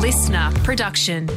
listener production.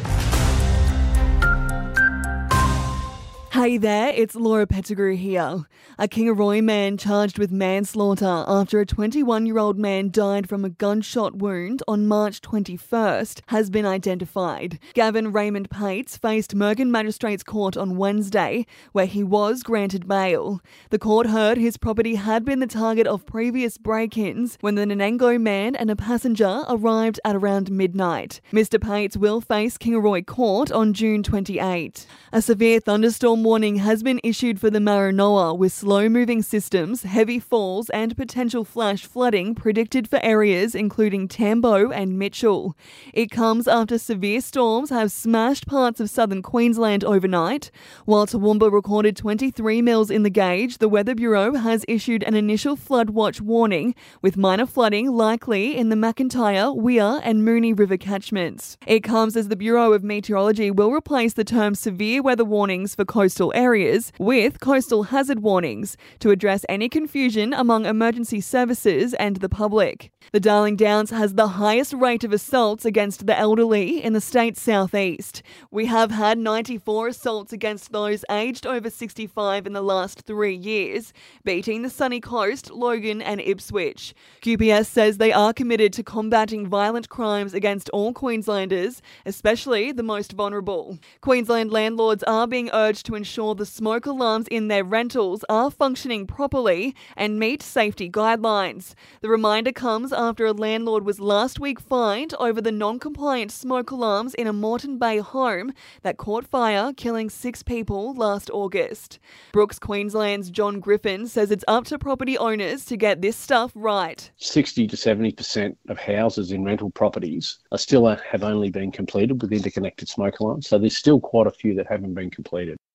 Hey there, it's Laura Pettigrew here. A Kingaroy man charged with manslaughter after a 21-year-old man died from a gunshot wound on March 21st has been identified. Gavin Raymond Pates faced Merkin Magistrates Court on Wednesday, where he was granted bail. The court heard his property had been the target of previous break-ins when the Nanango man and a passenger arrived at around midnight. Mr Pates will face Kingaroy Court on June 28. A severe thunderstorm warning has been issued for the Maranoa, with slow-moving systems, heavy falls and potential flash flooding predicted for areas including Tambo and Mitchell. It comes after severe storms have smashed parts of southern Queensland overnight. While Toowoomba recorded 23 mils in the gauge, the Weather Bureau has issued an initial flood watch warning, with minor flooding likely in the McIntyre, Weir and Moonee River catchments. It comes as the Bureau of Meteorology will replace the term severe weather warnings for coastal areas with coastal hazard warnings to address any confusion among emergency services and the public. The Darling Downs has the highest rate of assaults against the elderly in the state's southeast. We have had 94 assaults against those aged over 65 in the last 3 years, beating the Sunny Coast, Logan and Ipswich. QPS says they are committed to combating violent crimes against all Queenslanders, especially the most vulnerable. Queensland landlords are being urged to ensure the smoke alarms in their rentals are functioning properly and meet safety guidelines. The reminder comes after a landlord was last week fined over the non-compliant smoke alarms in a Moreton Bay home that caught fire, killing 6 people last August. Brooks Queensland's John Griffin says it's up to property owners to get this stuff right. 60 to 70% of houses in rental properties have only been completed with interconnected smoke alarms, so there's still quite a few that haven't been completed.